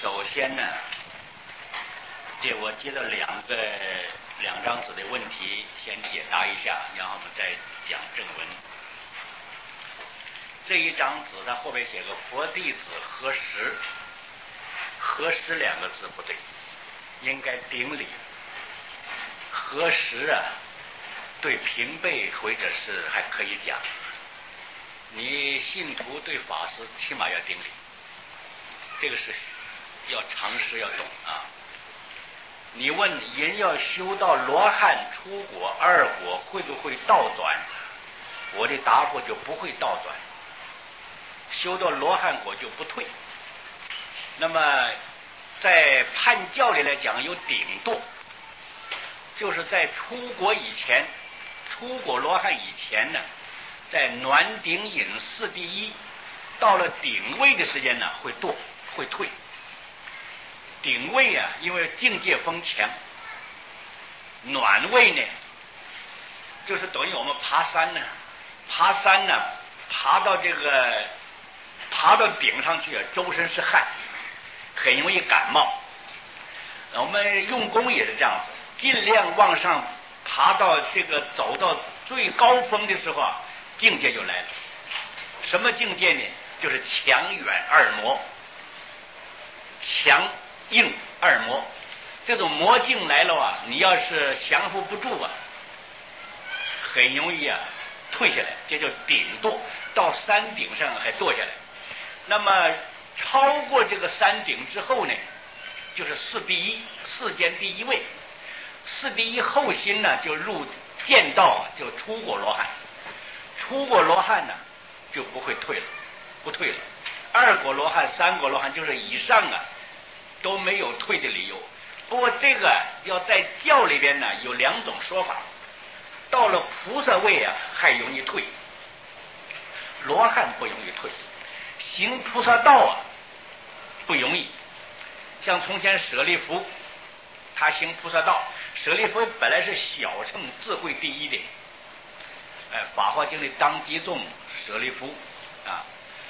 首先呢，我接着两张纸的问题先解答一下，然后我们再讲正文。这一张纸它后边写个佛弟子何时，何时两个字不对，应该顶礼。何时啊，对平辈或者是还可以讲，你信徒对法师起码要顶礼，这个是要常识要懂啊。你问人要修到罗汉出果二果会不会倒转，我的答复就不会倒转，修到罗汉果就不退。那么在判教里来讲有顶堕，就是在出果以前，出果罗汉以前呢，在暖顶隐四第一，到了顶位的时间呢会堕会退。顶位啊，因为境界风强；暖位呢，就是等于我们爬山呢，爬到顶上去啊，周身是汗，很容易感冒。我们用功也是这样子，尽量往上爬到走到最高峰的时候啊，境界就来了。什么境界呢？就是强远二魔，强硬二魔，这种魔境来了啊，你要是降服不住啊，很容易啊退下来，这叫顶堕，到山顶上还堕下来。那么超过这个山顶之后呢，就是四第一，世间第一位。四第一后心呢，就入见道，就出果罗汉。出果罗汉呢，就不会退了，不退了。二果罗汉、三果罗汉就是以上啊，都没有退的理由。不过这个要在教里边呢有两种说法，到了菩萨位啊还容易退，罗汉不容易退，行菩萨道啊不容易。像从前舍利弗，他行菩萨道，舍利弗本来是小乘智慧第一的，法华经里当机众舍利弗啊，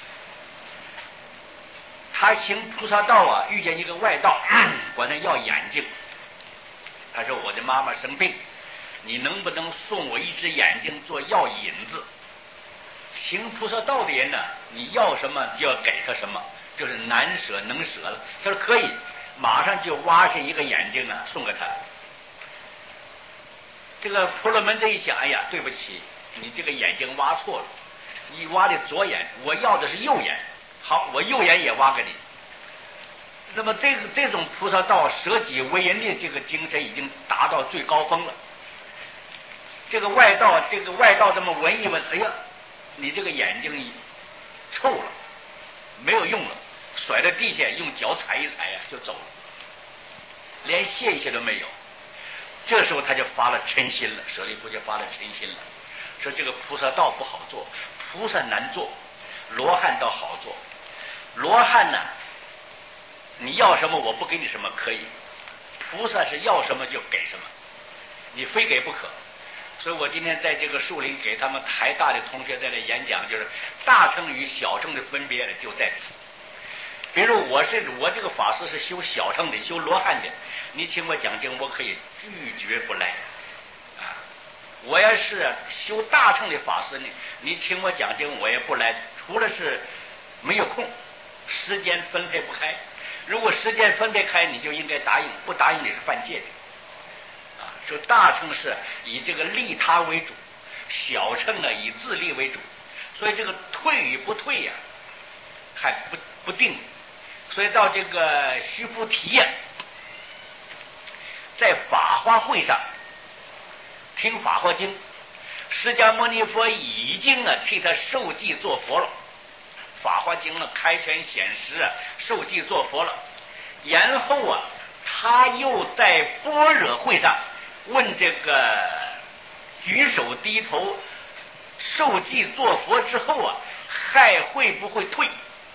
他行菩萨道啊，遇见一个外道，管他要眼睛。他说：“我的妈妈生病，你能不能送我一只眼睛做药引子？”行菩萨道的人呢，你要什么就要给他什么，就是难舍能舍了。他说可以，马上就挖下一个眼睛啊，送给他。这个婆罗门这一想，哎呀，对不起，你这个眼睛挖错了，你挖的左眼，我要的是右眼。好，我右眼也挖给你。那么这种菩萨道舍己为人的这个精神已经达到最高峰了。这个外道这么闻一闻，哎呀，你这个眼睛臭了，没有用了，甩在地下，用脚踩一踩就走了，连谢一谢都没有。这时候他就发了嗔心了，舍利弗就发了嗔心了，说这个菩萨道不好做，菩萨难做，罗汉道好做。罗汉呢，你要什么我不给你什么可以，菩萨是要什么就给什么，你非给不可。所以我今天在这个树林给他们台大的同学在这演讲，就是大乘与小乘的分别就在此。比如我这个法师是修小乘的，修罗汉的，你请我讲经我可以拒绝不来啊。我要是修大乘的法师呢，你请我讲经我也不来，除了是没有空，时间分配不开。如果时间分配开，你就应该答应，不答应你是犯戒的啊。说大乘是以这个利他为主，小乘呢以自利为主，所以这个退与不退呀，还不定。所以到这个须菩提呀，在法华会上听法华经，释迦牟尼佛已经替他受记做佛了。法华经开权显实受记做佛了。然后啊，他又在般若会上问这个举手低头受记做佛之后啊，还会不会退？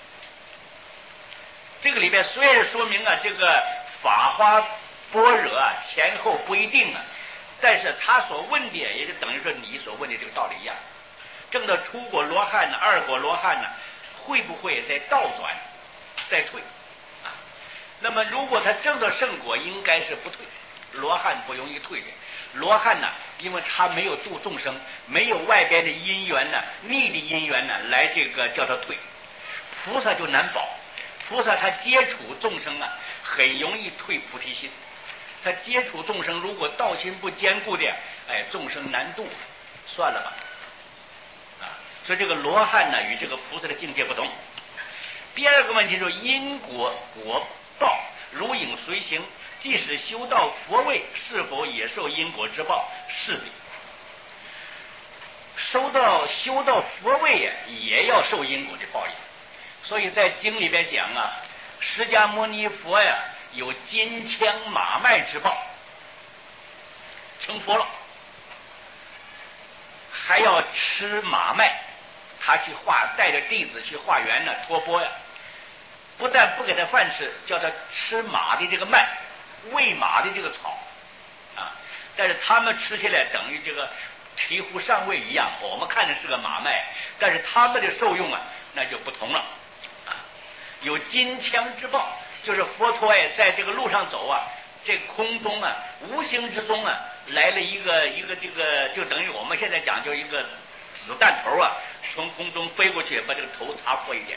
这个里边虽然说明这个法华般若前后不一定但是他所问的也就等于说你所问的这个道理一样。正到出果罗汉二果罗汉会不会再倒转再退啊？ 那么如果他证到圣果，应该是不退。罗汉不容易退的。罗汉呢，因为他没有度众生，没有外边的因缘呢，逆的因缘呢，来这个叫他退。菩萨就难保，菩萨他接触众生啊，很容易退菩提心。他接触众生，如果道心不坚固的，哎，众生难度，算了吧。所以这个罗汉呢，与这个菩萨的境界不同。第二个问题是因果果报如影随形，即使修到佛位，是否也受因果之报？是的，修到佛位呀，也要受因果的报应。所以在经里边讲啊，释迦牟尼佛呀，有金枪马麦之报，成佛了，还要吃马麦。他去带着弟子去化缘呢，托钵呀，不但不给他饭吃，叫他吃马的这个麦，喂马的这个草啊，但是他们吃起来等于这个醍醐上位一样，我们看的是个马麦，但是他们的受用啊，那就不同了啊。有金枪之报，就是佛陀呀，在这个路上走啊，这空中啊，无形之中啊，来了一个这个，就等于我们现在讲究一个子弹头啊，从空中飞过去，把这个头擦破一点。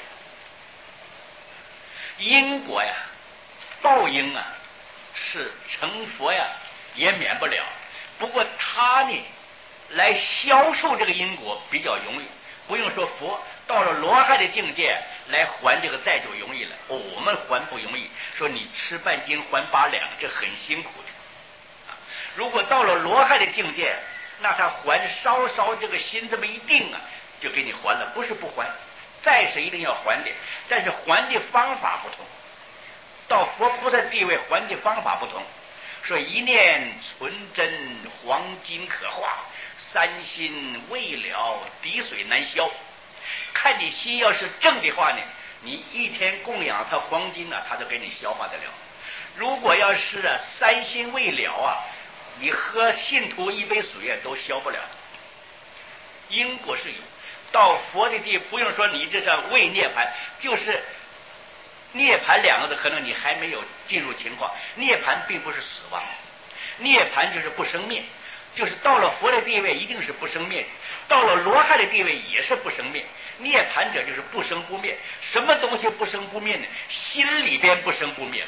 因果呀，报应啊，是成佛呀也免不了。不过他呢，来消受这个因果比较容易，不用说佛到了罗汉的境界来还这个债就容易了。我们还不容易，说你吃半斤还8两，这很辛苦的。如果到了罗汉的境界，那他还稍稍这个心这么一定啊，就给你还了，不是不还，债是一定要还的，但是还的方法不同。到佛菩萨地位还的方法不同，说一念纯真黄金可化，三心未了滴水难消。看你心要是正的话呢，你一天供养他黄金啊，他就给你消化得了。如果要是三心未了啊，你喝信徒一杯水都消不了。因果是有，到佛的地不用说你这叫未涅槃，就是涅槃2个字可能你还没有进入情况。涅槃并不是死亡，涅槃就是不生灭，就是到了佛的地位一定是不生灭，到了罗汉的地位也是不生灭。涅槃者就是不生不灭。什么东西不生不灭呢？心里边不生不灭。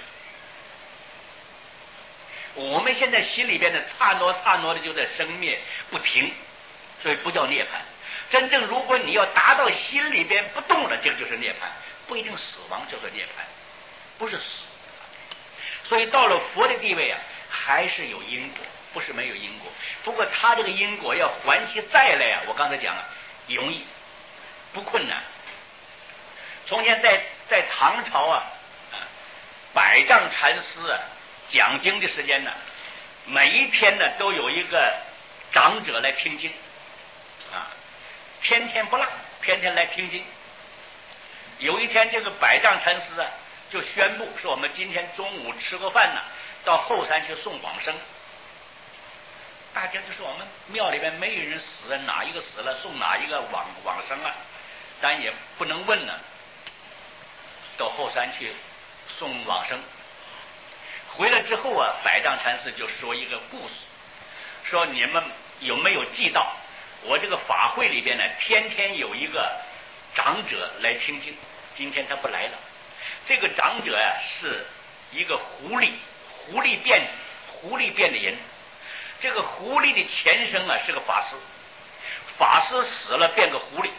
我们现在心里边的刹那的就在生灭不停，所以不叫涅槃。真正如果你要达到心里边不动了，这个就是涅槃，不一定死亡叫做涅槃，不是死。所以到了佛的地位啊，还是有因果，不是没有因果。不过他这个因果要还起债来啊，我刚才讲了，容易不困难。从前在唐朝啊，百丈禅师啊讲经的时间呢，每一天呢都有一个长者来听经啊，天天不落，天天来听经。有一天这个百丈禅师啊就宣布说，我们今天中午吃过饭呢，到后山去送往生。大家就说我们庙里边没有人死，哪一个死了送哪一个往生啊，但也不能问呢，到后山去送往生。回来之后啊，百丈禅师就说一个故事，说你们有没有记到我这个法会里边呢，天天有一个长者来听经，今天他不来了。这个长者呀，是一个狐狸变的人。这个狐狸的前生啊是个法师，法师死了变个狐狸。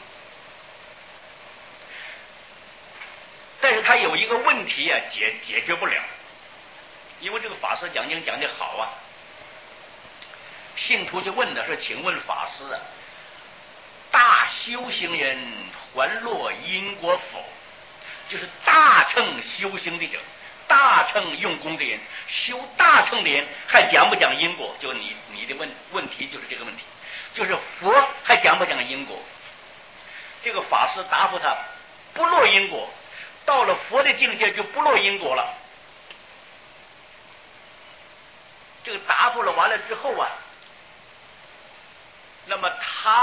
但是他有一个问题啊，解决不了，因为这个法师讲经讲得好啊。信徒就问他说，请问法师啊，大修行人还落因果否？就是大乘修行的者，大乘用功的人，修大乘的人还讲不讲因果？就你的问题就是这个问题，就是佛还讲不讲因果？这个法师答复他，不落因果，到了佛的境界就不落因果了。这个答复了完了之后啊，那么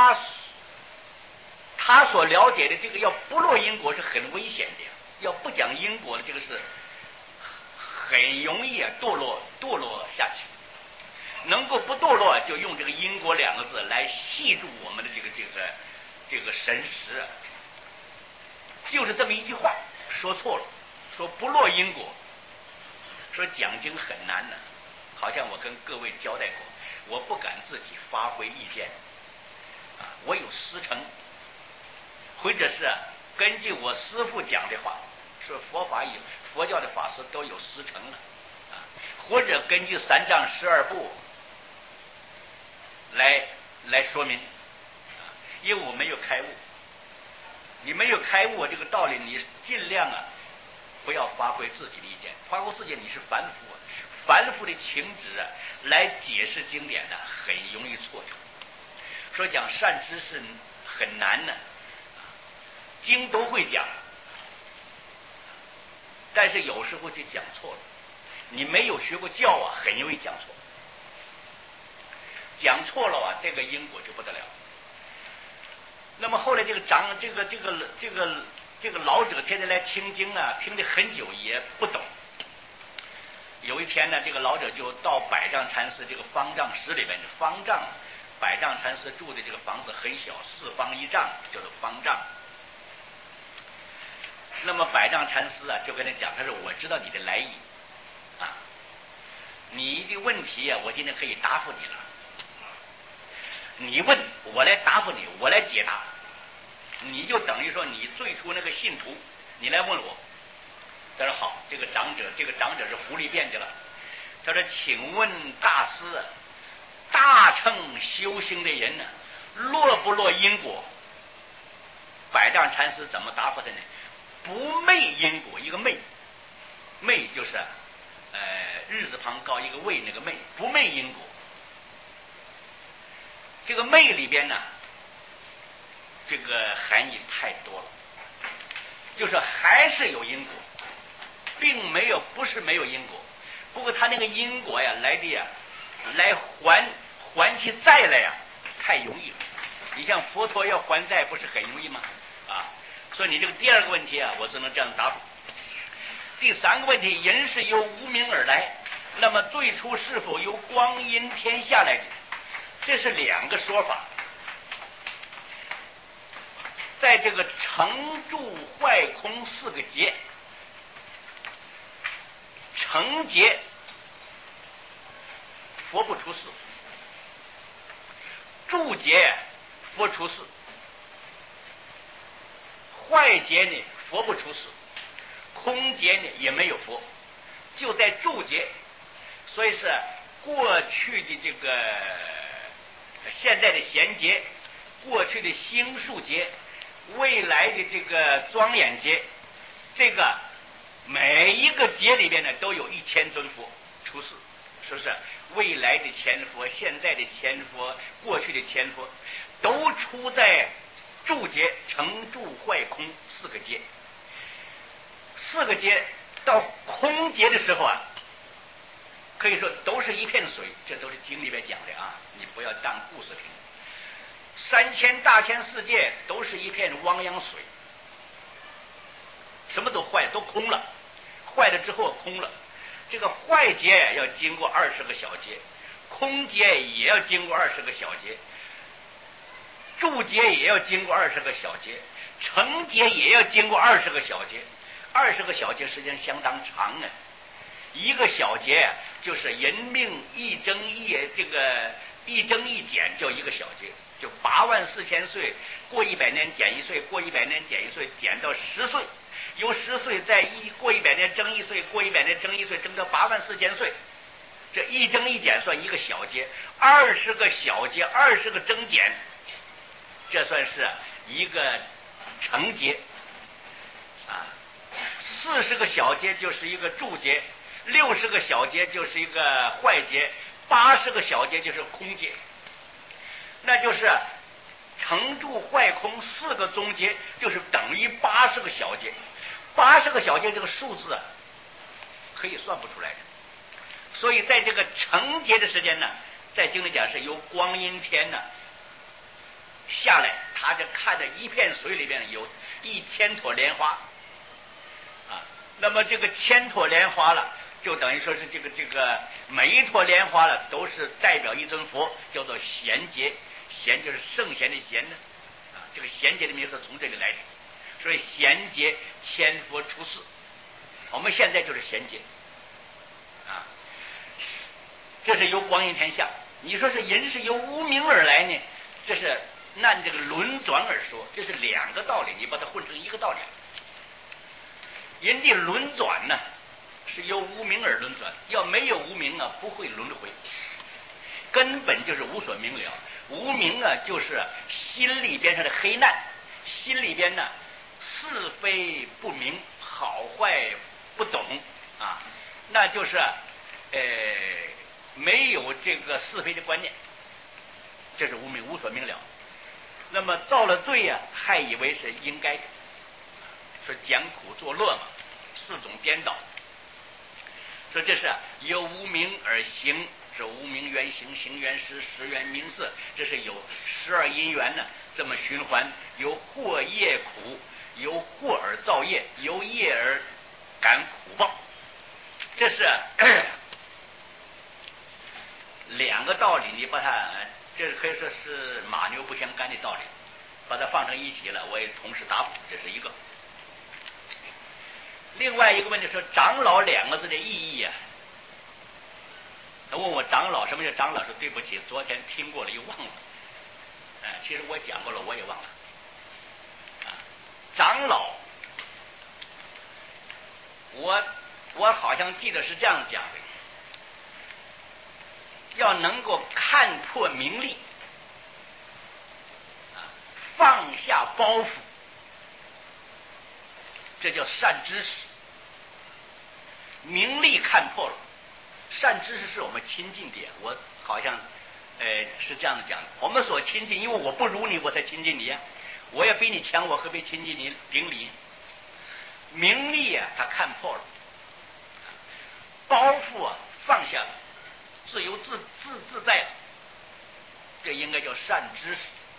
他所了解的这个要不落因果是很危险的，要不讲因果的这个是很容易堕落下去。能够不堕落，就用这个因果两个字来系住我们的这个神识。就是这么一句话说错了，说不落因果，说讲经很难呢。好像我跟各位交代过，我不敢自己发挥意见我有师承，或者是根据我师父讲的话，说佛教的法师都有师承了或者根据三藏十二部来说明因为我没有开悟。你没有开悟这个道理，你尽量不要发挥自己的意见，发挥自己你是凡夫凡夫的情执来解释经典很容易错误。说讲善知识很难呢，经都会讲，但是有时候就讲错了。你没有学过教很容易讲错，讲错了这个因果就不得了。那么后来这个老者天天来听经听得很久也不懂。有一天呢，这个老者就到百丈禅师这个方丈室里面，百丈禅师住的这个房子很小，4方1丈，叫做方丈。那么百丈禅师就跟他讲，他说我知道你的来意你的问题我今天可以答复你了。你问我来答复你，我来解答，你就等于说你最初那个信徒，你来问我。他说好，这个长者是狐狸变的了。他说请问大师，大乘修行的人落不落因果？百丈禅师怎么答复的呢？不昧因果，一个昧就是日字旁高一个畏，那个昧，不昧因果。这个昧里边这个含义太多了，就是还是有因果，并不是没有因果。不过他那个因果来还起债来太容易了。你像佛陀要还债不是很容易吗？所以你这个第二个问题我只能这样答复。第三个问题，人是由无明而来，那么最初是否由光阴天下来的？这是2个说法。在这个成住坏空4个劫，成劫佛不出世，住劫佛出世，坏劫呢佛不出世，空劫呢也没有佛，就在住劫。所以是过去的这个现在的贤劫，过去的星宿劫，未来的这个庄严劫，这个每一个劫里边都有1000尊佛出世，是不是？未来的前佛，现在的前佛，过去的前佛，都出在住劫、成住坏空4个劫。4个劫到空劫的时候可以说都是一片水，这都是经里边讲的你不要当故事听。3000大千世界都是一片汪洋水，什么都坏，都空了，坏了之后空了。这个坏劫要经过20个小劫，空劫也要经过20个小劫，住劫也要经过20个小劫，成劫也要经过20个小劫。20个小劫时间相当长一个小劫就是人命一增一增一减叫一个小劫，就84000岁，过100年减1岁，过100年减1岁，减到10岁，由10岁再过100年增1岁，过100年增1岁，增到84000岁。这一增一减算一个小劫，20个小劫，20个增减，这算是一个成劫40个小劫就是一个住劫，60个小劫就是一个坏劫，80个小劫就是空劫。那就是成住坏空4个中劫，就是等于80个小劫。80个小劫这个数字可以算不出来的。所以在这个成劫的时间在经里讲是由光阴天下来，他就看着一片水里边有1000朵莲花那么这个1000朵莲花就等于说是这个每一朵莲花了，都是代表一尊佛，叫做贤劫。贤就是圣贤的贤呢，啊，这个贤劫的名字从这里来的，所以贤劫千佛出世，我们现在就是贤劫，啊，这是由光阴天下。你说是人是由无名而来呢？这是按这个轮转而说，这是两个道理，你把它混成一个道理。人的轮转呢，是由无名而轮转，要没有无名啊，不会轮回，根本就是无所明了。无名啊，就是心里边上的黑暗，心里边呢是非不明，好坏不懂啊，那就是没有这个是非的观念，这是无名，无所明了。那么造了罪呀，还以为是应该的，说讲苦作乐嘛，四种颠倒。说这是由无名而行，是无名缘行，行缘识，识缘名色，这是有12因缘呢，这么循环，由祸业苦，由祸而造业，由业而感苦报，这是两个道理，你把它，这可以说是马牛不相干的道理，把它放成一起了，我也同时答复，这是一个。另外一个问题说长老2个字的意义啊，他问我长老什么叫长老，说对不起，昨天听过了又忘了，其实我讲过了，我也忘了。长老，我好像记得是这样讲的，要能够看破名利，放下包袱，这叫善知识。名利看破了，善知识是我们亲近的。我好像是这样子讲的，我们所亲近，因为我不如你，我才亲近你呀。我也比你强，我何必亲近你顶礼？名利啊，他看破了，包袱啊放下了，自由自在了，这应该叫善知识。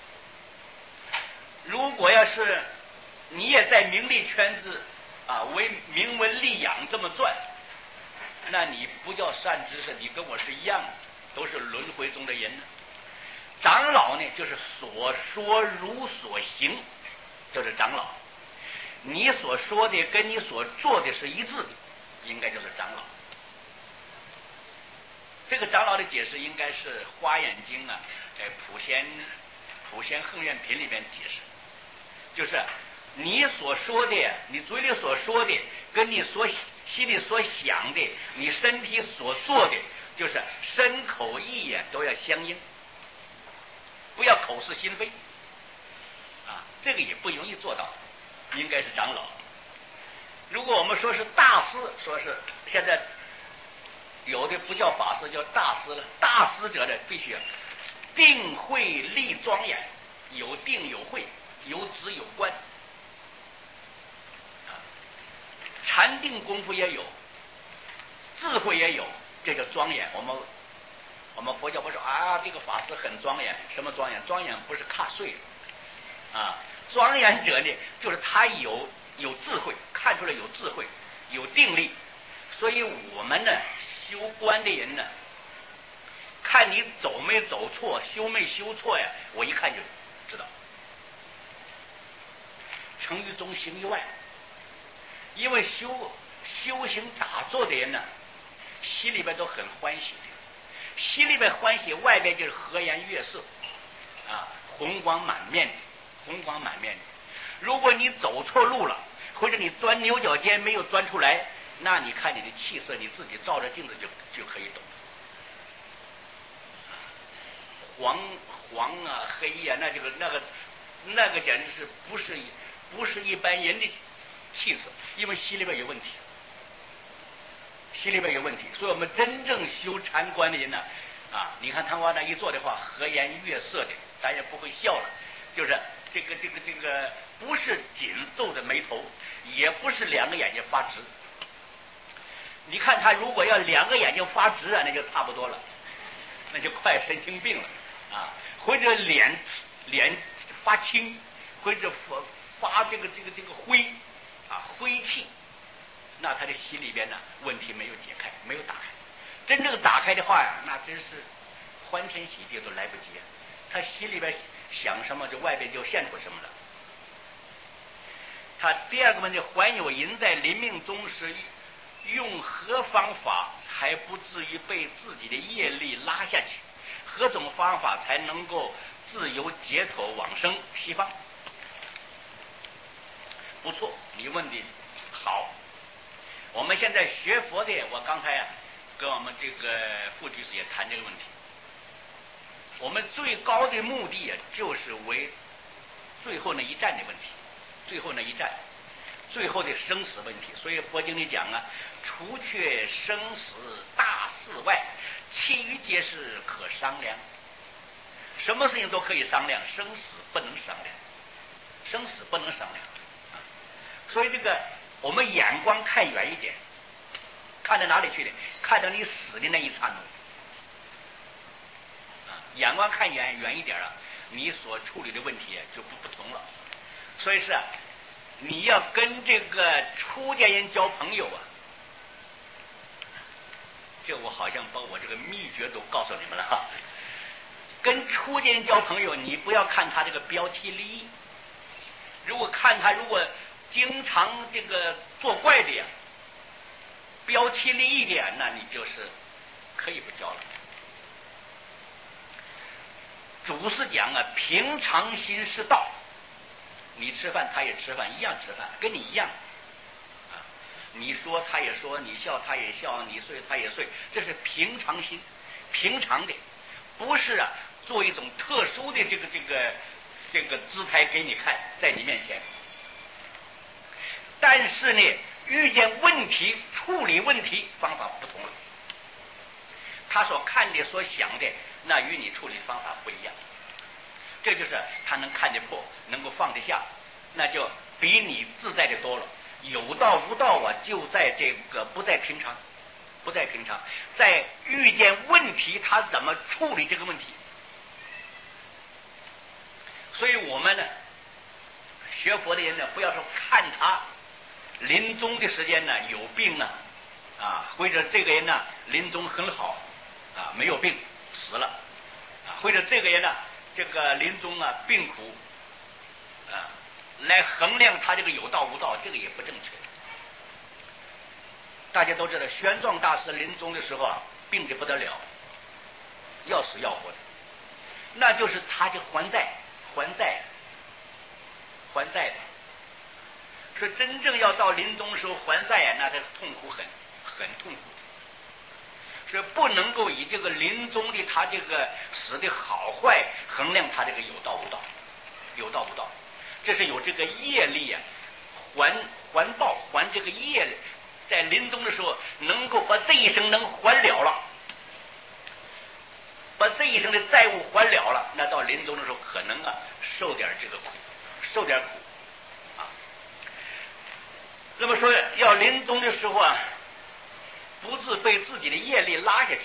如果要是你也在名利圈子啊，为名闻利养这么转，那你不叫善知识，你跟我是一样的，都是轮回中的人呢。长老呢，就是所说如所行，就是长老。你所说的跟你所做的是一致的，应该就是长老。这个长老的解释应该是《华严经》啊，普贤恒愿品里边解释，就是你所说的，你嘴里所说的，跟你所心里所想的，你身体所做的，就是身口意呀都要相应，不要口是心非啊，这个也不容易做到，应该是长老。如果我们说是大师，说是现在有的不叫法师，叫大师了。大师者呢，必须定慧立庄严，有定有慧，有止有观。禅定功夫也有，智慧也有，这叫庄严。我们佛教不说啊，这个法师很庄严，什么庄严？庄严不是瞌睡啊，庄严者呢，就是他有智慧，看出来有智慧，有定力。所以我们呢，修观的人呢，看你走没走错，修没修错呀，我一看就知道。成于中，行于外。因为修行打坐的人呢，心里边都很欢喜的，心里边欢喜，外边就是和颜悦色啊，红光满面的，红光满面的。如果你走错路了，或者你钻牛角尖没有钻出来，那你看你的气色，你自己照着镜子就可以懂。黄啊，黑啊，那个简直是不是一般人的气色，因为心里边有问题，心里边有问题。所以我们真正修禅观的人呢，啊，你看他往那一坐的话，和颜悦色的，咱也不会笑了，就是这个不是紧皱的眉头，也不是2个眼睛发直。你看他如果要2个眼睛发直啊，那就差不多了，那就快神经病了啊，或者脸发青，或者发这个灰啊灰气， 那他的心里边呢问题没有解开，没有打开。真正打开的话呀，那真是欢天喜地都来不及。他心里边想什么，就外边就现出什么了。他第二个问题，还有人在临命终时用何方法才不至于被自己的业力拉下去？何种方法才能够自由解脱往生西方？不错，你问的好。我们现在学佛的，我刚才跟我们这个副居士也谈这个问题。我们最高的目的就是为最后那一战的问题，最后那一战，最后的生死问题。所以佛经里讲啊，除却生死大事外，其余皆是可商量。什么事情都可以商量，生死不能商量，生死不能商量。所以这个我们眼光看远一点，看到哪里去呢？看到你死的那一刹那。眼光看远一点啊，你所处理的问题就不同了。所以是你要跟这个出家人交朋友啊，这我好像把我这个秘诀都告诉你们了哈。跟出家人交朋友，你不要看他这个标奇立异。如果经常这个作怪的呀，标奇立异的呀，那你就是可以不交了。祖师讲啊，平常心是道。你吃饭他也吃饭，一样吃饭，跟你一样啊。你说他也说，你笑他也笑，你睡他也睡，这是平常心，平常的，不是做一种特殊的这个姿态给你看，在你面前。但是呢，遇见问题、处理问题方法不同了。他所看的、所想的，那与你处理方法不一样。这就是他能看得破，能够放得下，那就比你自在的多了。有道无道啊，就在这个不在平常，不在平常，在遇见问题，他怎么处理这个问题。所以我们呢，学佛的人呢，不要说看他临终的时间呢有病啊，或者这个人呢临终很好啊，没有病死了啊，或者这个人呢这个临终病苦啊，来衡量他这个有道无道，这个也不正确。大家都知道，玄奘大师临终的时候病得不得了，要死要活的，那就是他就还债的。说真正要到临终时候还债那他痛苦很痛苦。是不能够以这个临终的他这个死的好坏衡量他这个有道无道，这是有这个业力还报，还这个业力，在临终的时候能够把这一生能还了，把这一生的债务还了，那到临终的时候可能受点这个苦，啊。那么说要临终的时候不致被自己的业力拉下去。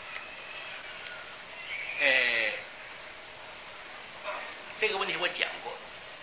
这个问题我讲过，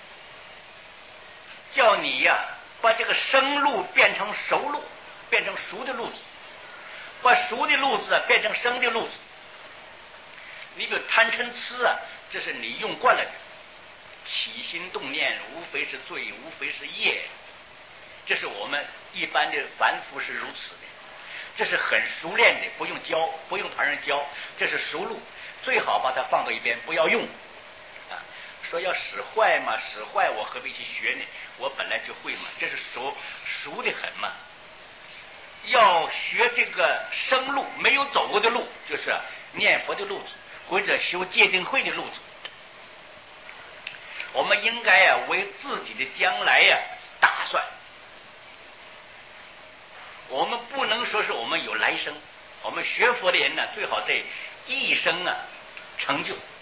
叫你把这个生路变成熟路，变成熟的路子，把熟的路子变成生的路子。你比如贪嗔痴这是你用惯了的，起心动念无非是罪，无非是业，这是我们一般的凡夫是如此的。这是很熟练的，不用教，不用旁人教，这是熟路，最好把它放到一边，不要用说要使坏嘛，使坏我何必去学呢？我本来就会嘛，这是熟的很嘛。要学这个生路，没有走过的路，就是念佛的路子，或者修戒定慧的路子。我们应该为自己的将来打算。我们不能说是我们有来生，我们学佛的人最好这一生成就。